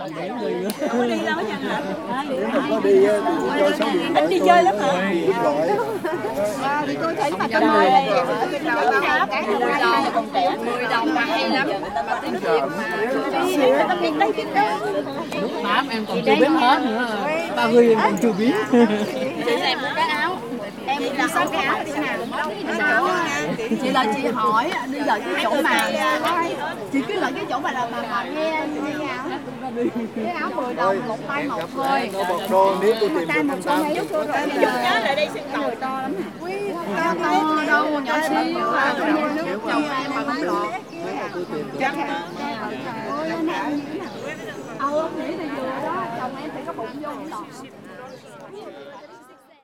Không có đi đâu hết hả? Nếu mà có đi thì cho số điện thoại. Anh đi chơi lắm hả? Thì tôi thấy mà trong đây còn trẻ 10 đồng mà hay lắm. Mà tiếng Việt mà. Tao biết đây biết đó. Lúc 8 em còn chưa biết hết nữa. 30 em còn chưa biết. Chị làm một cái áo. Em đi 6 cái áo đi nào. Chị là chị hỏi đi lại cái chỗ mà chị cứ lại cái chỗ mà nghe áo. Cái áo 10 đồng một tay một thôi. Nó bọc đô nếu tôi tìm Tay một số mấy chút rồi. Dùng nhớ lại đây xin cầu To lắm hả? To đâu nhỏ xíu à. Nước chồng em mà không lọt. chắc Ông nghĩ thì vừa đó, chồng em thì có bụng vô không lọt.